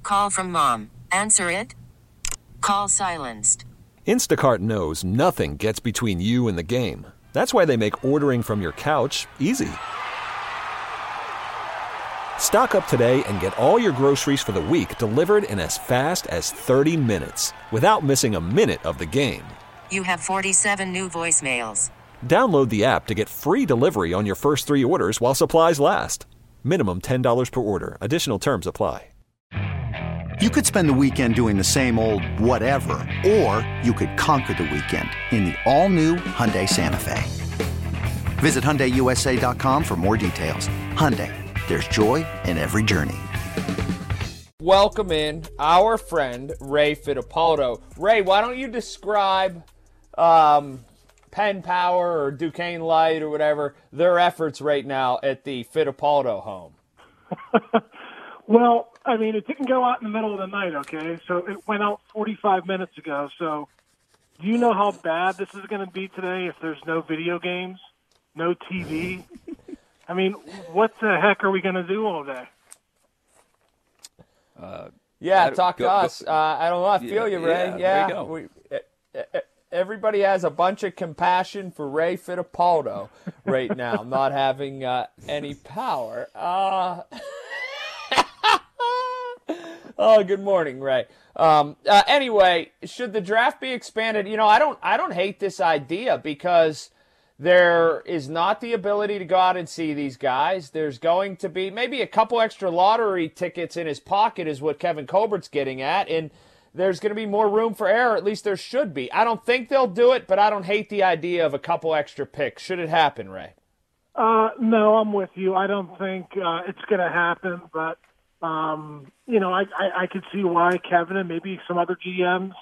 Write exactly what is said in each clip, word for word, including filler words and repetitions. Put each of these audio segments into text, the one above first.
Call from mom. Answer it. Call silenced. Instacart knows nothing gets between you and the game. That's why they make ordering from your couch easy. Stock up today and get all your groceries for the week delivered in as fast as thirty minutes without missing a minute of the game. You have forty-seven new voicemails. Download the app to get free delivery on your first three orders while supplies last. Minimum ten dollars per order. Additional terms apply. You could spend the weekend doing the same old whatever, or you could conquer the weekend in the all-new Hyundai Santa Fe. Visit Hyundai U S A dot com for more details. Hyundai, there's joy in every journey. Welcome in our friend Ray Fittipaldo. Ray, why don't you describe um, Penn Power or Duquesne Light or whatever, their efforts right now at the Fittipaldo home? Well, I mean, it didn't go out in the middle of the night, okay? So it went out forty-five minutes ago. So do you know how bad this is going to be today if there's no video games, no T V? I mean, what the heck are we going to do all day? Uh, yeah, talk go, to us. Go, uh, I don't know. I feel yeah, you, Ray. Yeah, yeah. You we, everybody has a bunch of compassion for Ray Fittipaldo right now, not having uh, any power. Uh Oh, good morning, Ray. Um, uh, anyway, should the draft be expanded? You know, I don't, I don't hate this idea because there is not the ability to go out and see these guys. There's going to be maybe a couple extra lottery tickets in his pocket is what Kevin Colbert's getting at, and there's going to be more room for error. At least there should be. I don't think they'll do it, but I don't hate the idea of a couple extra picks. Should it happen, Ray? Uh, no, I'm with you. I don't think uh, it's going to happen, but. Um, you know, I, I, I could see why Kevin and maybe some other G Ms,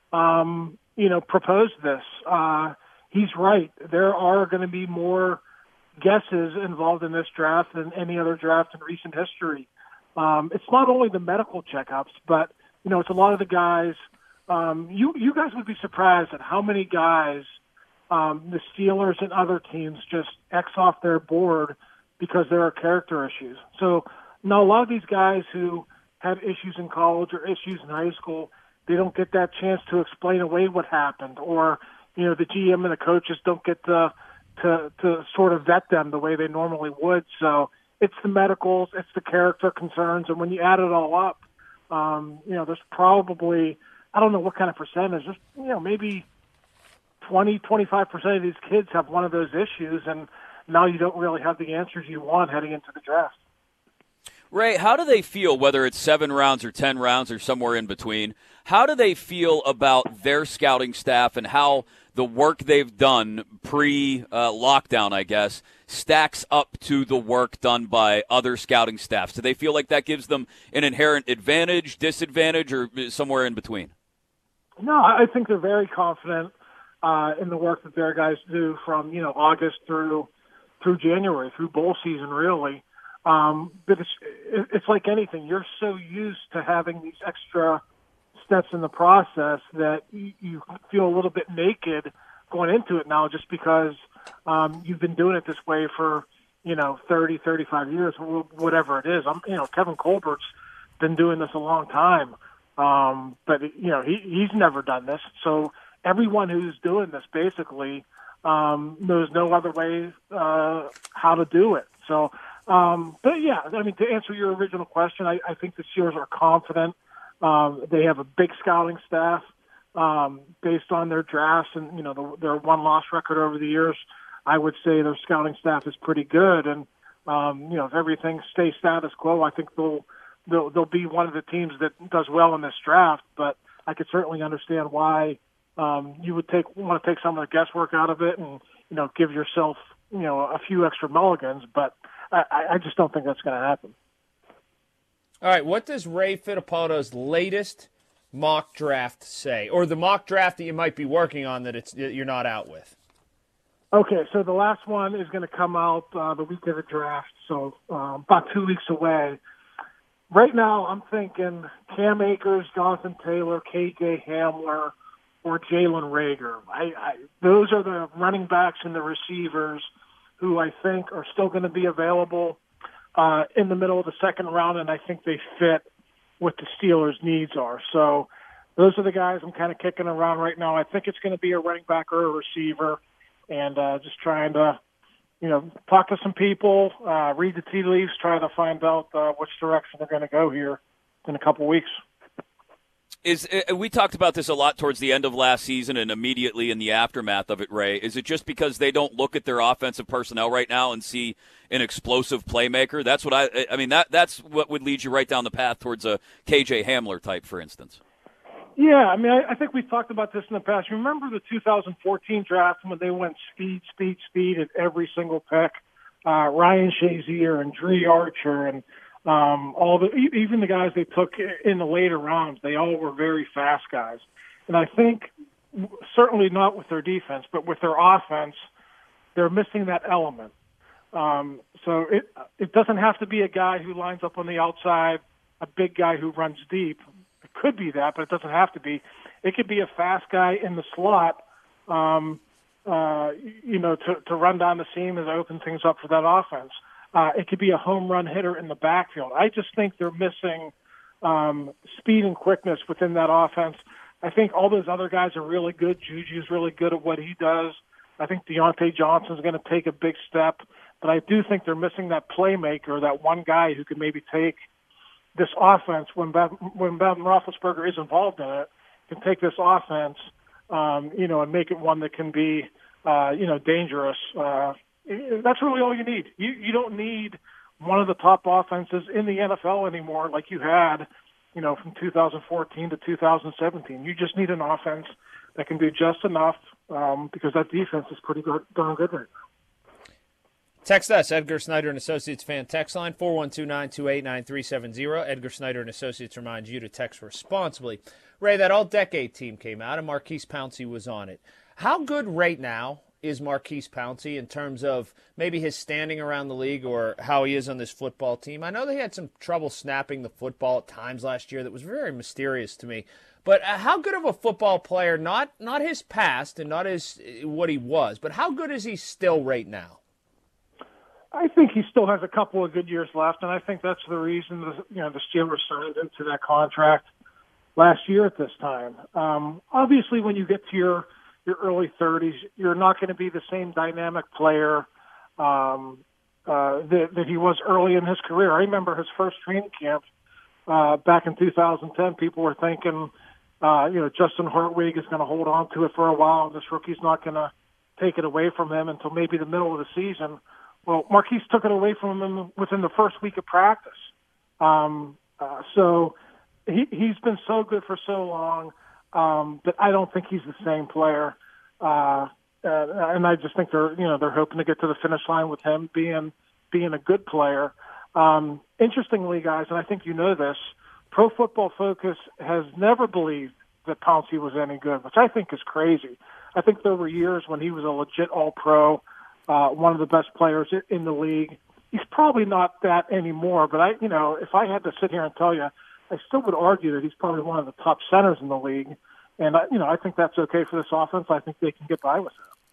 um, you know, proposed this. Uh, he's right. There are going to be more guesses involved in this draft than any other draft in recent history. Um, it's not only the medical checkups, but, you know, it's a lot of the guys. Um, you, you guys would be surprised at how many guys um, the Steelers and other teams just X off their board because there are character issues. So, now, a lot of these guys who had issues in college or issues in high school, they don't get that chance to explain away what happened, or you know, the G M and the coaches don't get to to to sort of vet them the way they normally would. So it's the medicals, it's the character concerns, and when you add it all up, um, you know, there's probably I don't know what kind of percentage, just you know, maybe twenty, twenty-five percent of these kids have one of those issues, and now you don't really have the answers you want heading into the draft. Ray, how do they feel, whether it's seven rounds or ten rounds or somewhere in between, how do they feel about their scouting staff and how the work they've done pre-lockdown, uh, I guess, stacks up to the work done by other scouting staffs? Do they feel like that gives them an inherent advantage, disadvantage, or somewhere in between? No, I think they're very confident uh, in the work that their guys do from, you know, August through through January, through bowl season, really. Um, but it's, it's like anything. You're so used to having these extra steps in the process that you, you feel a little bit naked going into it now just because um, you've been doing it this way for, you know, thirty, thirty-five years, whatever it is. I'm, you know, Kevin Colbert's been doing this a long time, um, but, you know, he, he's never done this. So everyone who's doing this basically um, knows no other way uh, how to do it. So, Um, but yeah, I mean, to answer your original question, I, I think the Steelers are confident. Um, they have a big scouting staff um, based on their drafts and, you know, the, their one-loss record over the years. I would say their scouting staff is pretty good. And, um, you know, if everything stays status quo, I think they'll, they'll, they'll be one of the teams that does well in this draft. But I could certainly understand why um, you would take want to take some of the guesswork out of it and, you know, give yourself, you know, a few extra mulligans. But I, I just don't think that's going to happen. All right, what does Ray Fittipaldo's latest mock draft say, or the mock draft that you might be working on that it's that you're not out with? Okay, so the last one is going to come out uh, the week of the draft, so um, about two weeks away. Right now, I'm thinking Cam Akers, Jonathan Taylor, K J Hamler, or Jalen Reagor. I, I, those are the running backs and the receivers who I think are still going to be available uh, in the middle of the second round, and I think they fit what the Steelers' needs are. So those are the guys I'm kind of kicking around right now. I think it's going to be a running back or a receiver, and uh, just trying to, you know, talk to some people, uh, read the tea leaves, try to find out uh, which direction they're going to go here in a couple weeks. Is uh, we talked about this a lot towards the end of last season and immediately in the aftermath of it, Ray. Is it just because they don't look at their offensive personnel right now and see an explosive playmaker? That's what I I mean, that that's what would lead you right down the path towards a K J Hamler type, for instance. Yeah, I mean, I, I think we've talked about this in the past. You remember the two thousand fourteen draft when they went speed, speed, speed at every single pick? Uh, Ryan Shazier and Dre Archer and um, all the even the guys they took in the later rounds, they all were very fast guys. And I think certainly not with their defense, but with their offense, they're missing that element. Um, so it it doesn't have to be a guy who lines up on the outside, a big guy who runs deep. It could be that, but it doesn't have to be. It could be a fast guy in the slot, um, uh, you know, to, to run down the seam and open things up for that offense. Uh, it could be a home run hitter in the backfield. I just think they're missing um, speed and quickness within that offense. I think all those other guys are really good. Juju's really good at what he does. I think Deontay Johnson's going to take a big step, but I do think they're missing that playmaker, that one guy who could maybe take this offense when Ben, when Ben Roethlisberger is involved in it, can take this offense, um, you know, and make it one that can be, uh, you know, dangerous. Uh, that's really all you need. You you don't need one of the top offenses in the N F L anymore, like you had, you know, from two thousand fourteen to two thousand seventeen. You just need an offense that can do just enough um, because that defense is pretty good, darn good right now. Text us, Edgar Snyder and Associates fan text line, four one two, nine two eight, nine three seven zero. Edgar Snyder and Associates reminds you to text responsibly. Ray, that all-decade team came out, and Maurkice Pouncey was on it. How good right now is Maurkice Pouncey in terms of maybe his standing around the league or how he is on this football team? I know they had some trouble snapping the football at times last year that was very mysterious to me. But uh, how good of a football player, not not his past and not his what he was, but how good is he still right now? I think he still has a couple of good years left, and I think that's the reason the, you know the Steelers signed him to that contract last year at this time. Um, obviously, when you get to your your early thirties, you're not going to be the same dynamic player um, uh, that, that he was early in his career. I remember his first training camp uh, back in two thousand ten. People were thinking, uh, you know, Justin Hartwig is going to hold on to it for a while, and this rookie's not going to take it away from him until maybe the middle of the season. Well, Maurkice took it away from him within the first week of practice. Um, uh, so he, he's been so good for so long um, that I don't think he's the same player. Uh, uh, and I just think they're, you know, they're hoping to get to the finish line with him being being a good player. Um, interestingly, guys, and I think you know this, Pro Football Focus has never believed that Pouncey was any good, which I think is crazy. I think there were years when he was a legit All-Pro. Uh, one of the best players in the league. He's probably not that anymore, but I, you know, if I had to sit here and tell you, I still would argue that he's probably one of the top centers in the league. And, I, you know, I think that's okay for this offense. I think they can get by with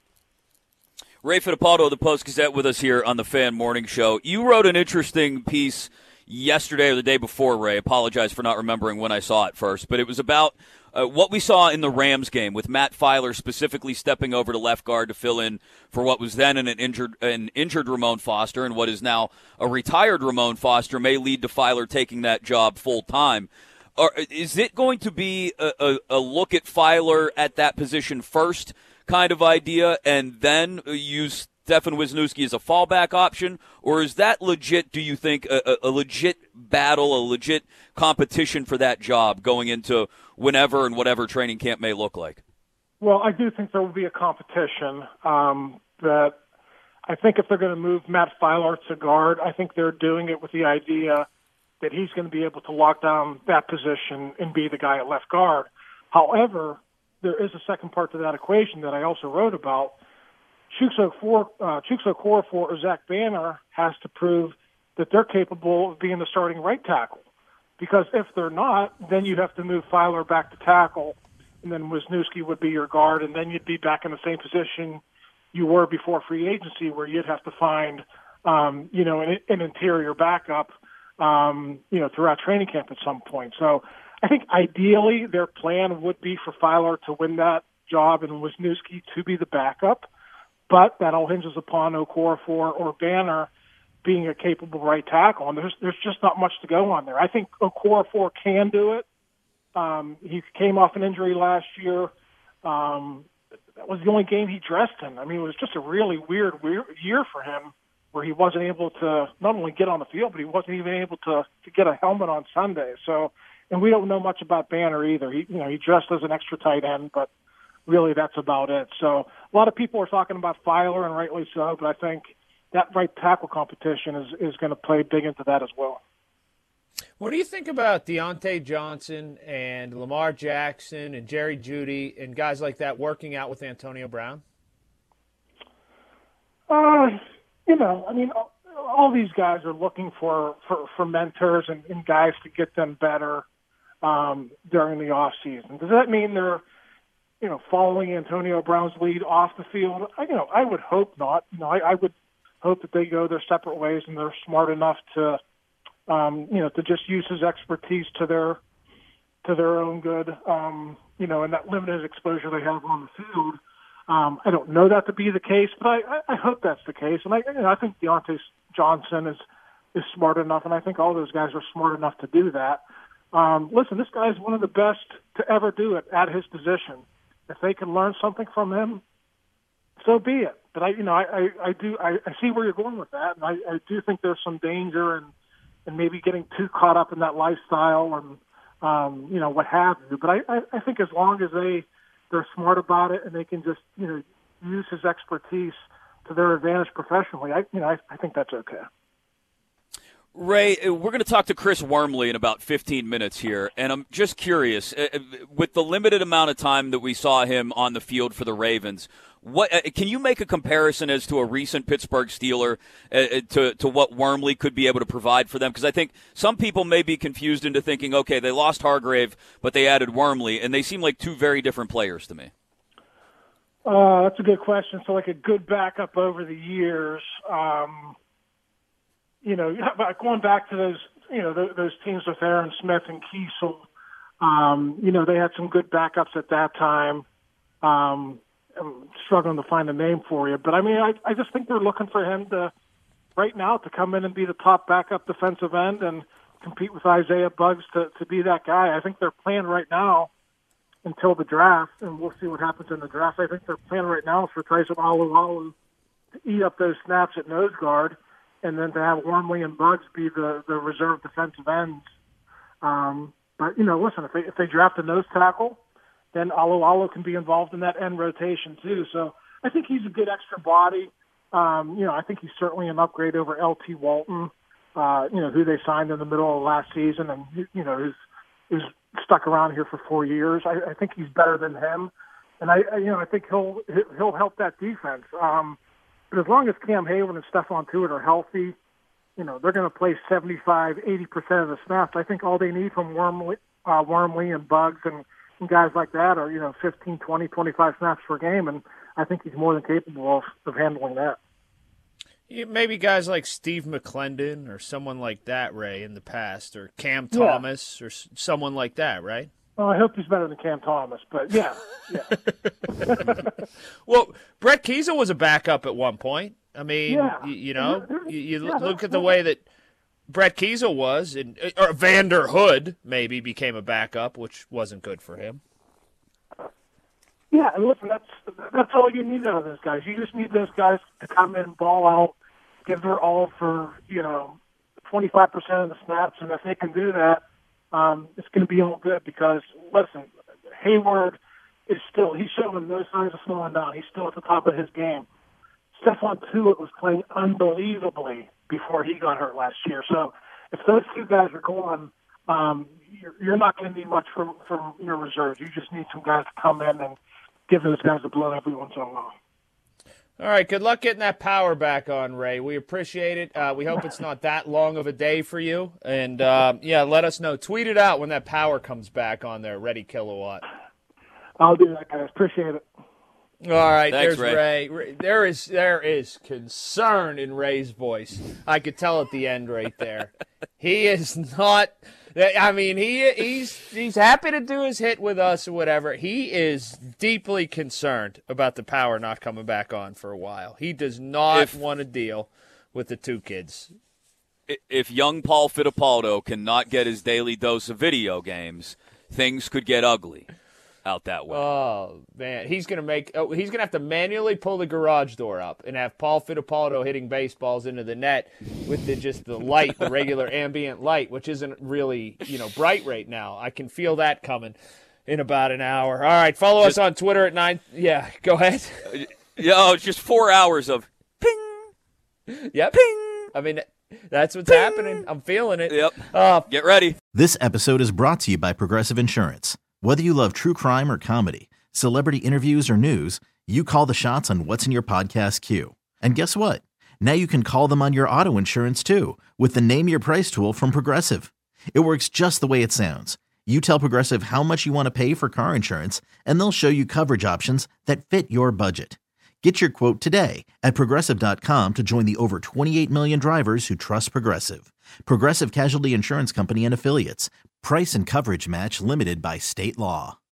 it. Ray Fittipaldo of the Post-Gazette with us here on the Fan Morning Show. You wrote an interesting piece yesterday or the day before, Ray. Apologize for not remembering when I saw it first, but it was about uh, what we saw in the Rams game with Matt Filer specifically stepping over to left guard to fill in for what was then an injured an injured Ramon Foster, and what is now a retired Ramon Foster may lead to Filer taking that job full time. Or is it going to be a, a, a look at Filer at that position first kind of idea, and then use Stefan Wisniewski as a fallback option, or is that legit, do you think, a, a legit battle, a legit competition for that job going into whenever and whatever training camp may look like? Well, I do think there will be a competition. Um, that I think if they're going to move Matt Filer to guard, I think they're doing it with the idea that he's going to be able to lock down that position and be the guy at left guard. However, there is a second part to that equation that I also wrote about. Chukwueze Okorafor or Zach Banner has to prove that they're capable of being the starting right tackle. Because if they're not, then you'd have to move Filer back to tackle, and then Wisniewski would be your guard, and then you'd be back in the same position you were before free agency, where you'd have to find, um, you know, an, an interior backup um, you know, throughout training camp at some point. So I think ideally their plan would be for Filer to win that job and Wisniewski to be the backup, but that all hinges upon Okorafor or Banner being a capable right tackle, and there's there's just not much to go on there. I think Okorafor can do it. Um, he came off an injury last year. Um, that was the only game he dressed in. I mean, it was just a really weird, weird year for him, where he wasn't able to not only get on the field, but he wasn't even able to to get a helmet on Sunday. So, and we don't know much about Banner either. He, you know, he dressed as an extra tight end, but really that's about it. So, a lot of people are talking about Filer, and rightly so. But I think that right tackle competition is is going to play big into that as well. What do you think about Deontay Johnson and Lamar Jackson and Jerry Jeudy and guys like that working out with Antonio Brown? Uh, you know, I mean, all, all these guys are looking for, for, for mentors and, and guys to get them better um, during the off season. Does that mean they're, you know, following Antonio Brown's lead off the field? I, you know, I would hope not. You know, I, I would hope that they go their separate ways and they're smart enough to, um, you know, to just use his expertise to their to their own good. Um, you know, and that limited exposure they have on the field. Um, I don't know that to be the case, but I, I, I hope that's the case. And I, you know, I think Deontay Johnson is is smart enough, and I think all those guys are smart enough to do that. Um, listen, this guy is one of the best to ever do it at his position. If they can learn something from him, so be it. But I, you know, I, I, I do, I, I see where you're going with that, and I, I do think there's some danger in, in maybe getting too caught up in that lifestyle and, um, you know, what have you. But I, I, I think as long as they, they're smart about it and they can just, you know, use his expertise to their advantage professionally, I, you know, I, I think that's okay. Ray, we're going to talk to Chris Wormley in about fifteen minutes here, and I'm just curious, with the limited amount of time that we saw him on the field for the Ravens, what can you make a comparison as to a recent Pittsburgh Steeler uh, to, to what Wormley could be able to provide for them? Because I think some people may be confused into thinking, okay, they lost Hargrave, but they added Wormley, and they seem like two very different players to me. Uh, that's a good question. So like a good backup over the years, um, you know, going back to those, you know, those, those teams with Aaron Smith and Kiesel, um, you know, they had some good backups at that time. Um, I'm struggling to find a name for you, but I mean, I, I just think they're looking for him to, right now, to come in and be the top backup defensive end and compete with Isaiah Buggs to, to be that guy. I think their plan right now, until the draft, and we'll see what happens in the draft, I think their plan right now is for Tyson Alualu to eat up those snaps at nose guard, and then to have Wormley and Buggs be the, the reserve defensive ends. Um, but, you know, listen, if they, if they draft a nose tackle, then Alualu can be involved in that end rotation too. So I think he's a good extra body. Um, you know, I think he's certainly an upgrade over L T Walton, uh, you know, who they signed in the middle of last season and, you know, who's, who's stuck around here for four years. I, I think he's better than him. And I, I, you know, I think he'll, he'll help that defense. Um, but as long as Cam Hayward and Stephon Tuitt are healthy, you know, they're going to play seventy-five, eighty percent of the snaps. I think all they need from Wormley, uh, Wormley and Buggs and, and guys like that are, you know, fifteen, twenty, twenty-five snaps per game, and I think he's more than capable of, of handling that. Yeah, maybe guys like Steve McClendon or someone like that, Ray, in the past, or Cam Thomas yeah. or s- someone like that, right? Well, I hope he's better than Cam Thomas, but yeah. yeah. Well, Brett Kiesel was a backup at one point. I mean, yeah. you, you know, you, you yeah, look at the way that Brett Kiesel was, and or Vander Hood maybe became a backup, which wasn't good for him. Yeah, and listen, that's that's all you need out of those guys. You just need those guys to come in, ball out, give their all for, you know, twenty-five percent of the snaps, and if they can do that, um, it's going to be all good because, listen, Hayward is still, he's showing no signs of slowing down. He's still at the top of his game. Stephon Tuitt was playing unbelievably before he got hurt last year. So if those two guys are going, um, you're, you're not going to need much from, from your reserves. You just need some guys to come in and give those guys a blow every once in a while. All right, good luck getting that power back on, Ray. We appreciate it. Uh, we hope it's not that long of a day for you. And, uh, yeah, let us know. Tweet it out when that power comes back on there, Ready Kilowatt. I'll do that, guys. Appreciate it. All right, Thanks, there's Ray. Ray. There is there is concern in Ray's voice. I could tell at the end right there. He is not. I mean, he he's he's happy to do his hit with us or whatever. He is deeply concerned about the power not coming back on for a while. He does not If, want to deal with the two kids. If young Paul Fittipaldo cannot get his daily dose of video games, things could get ugly out that way. Oh man, he's gonna make. Oh, he's gonna have to manually pull the garage door up and have Paul Fittipaldo hitting baseballs into the net with the just the light, the regular ambient light, which isn't really you know bright right now. I can feel that coming in about an hour. All right, follow just, us on Twitter at nine. Yeah, go ahead. Yeah, oh, it's just four hours of ping. Yep. Ping. I mean, that's what's Ping. happening. I'm feeling it. Yep. Uh, Get ready. This episode is brought to you by Progressive Insurance. Whether you love true crime or comedy, celebrity interviews or news, you call the shots on what's in your podcast queue. And guess what? Now you can call them on your auto insurance too with the Name Your Price tool from Progressive. It works just the way it sounds. You tell Progressive how much you want to pay for car insurance, and they'll show you coverage options that fit your budget. Get your quote today at Progressive dot com to join the over twenty-eight million drivers who trust Progressive. Progressive Casualty Insurance Company and Affiliates. Price and coverage match limited by state law.